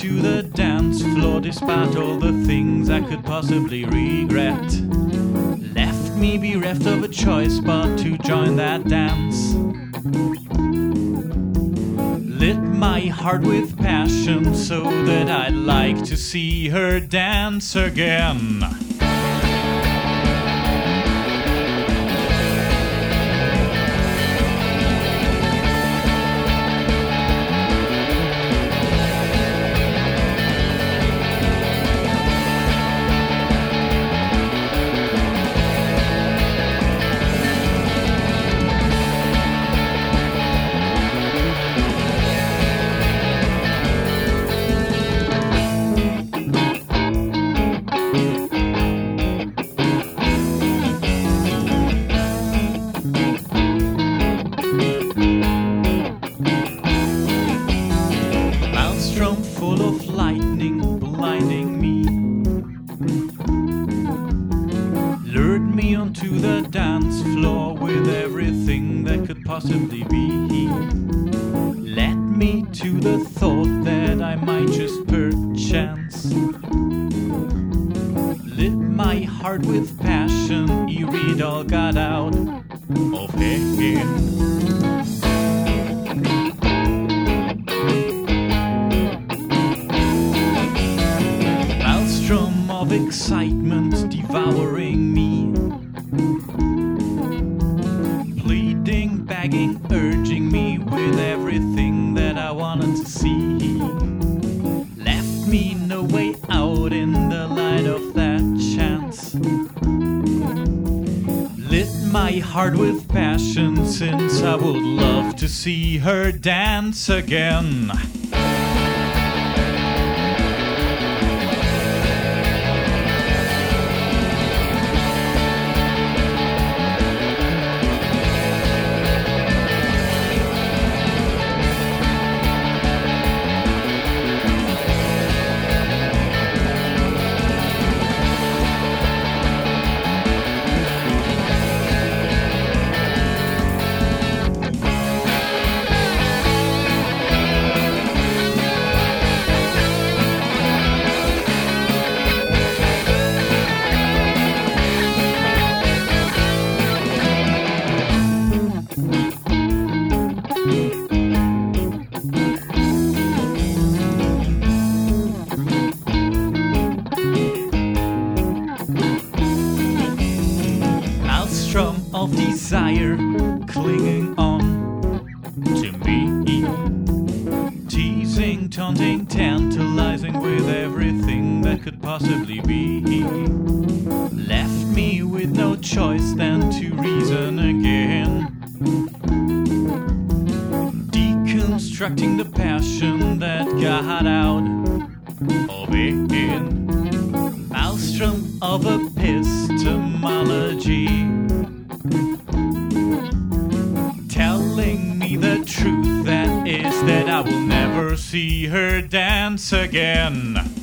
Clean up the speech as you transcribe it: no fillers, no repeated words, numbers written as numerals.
to the dance floor despite all the things I could possibly regret. Left me bereft of a choice but to join that dance. Lit my heart with passion so that I'd like to see her dance again. Full of lightning, blinding me, lured me onto the dance floor with everything that could possibly be. Led me to the thought that I might just perchance lit my heart with passion, ere it all got out of hand. Of excitement devouring me, pleading, begging, urging me with everything that I wanted to see. Left me no way out in the light of that chance. Lit my heart with passion since I would love to see her dance again. Of desire clinging on to me, teasing, taunting, tantalizing with everything that could possibly be. Left me with no choice than to reason again, deconstructing the passion that got out of it. Maelstrom of epistemology, telling me the truth, that is that I will never see her dance again.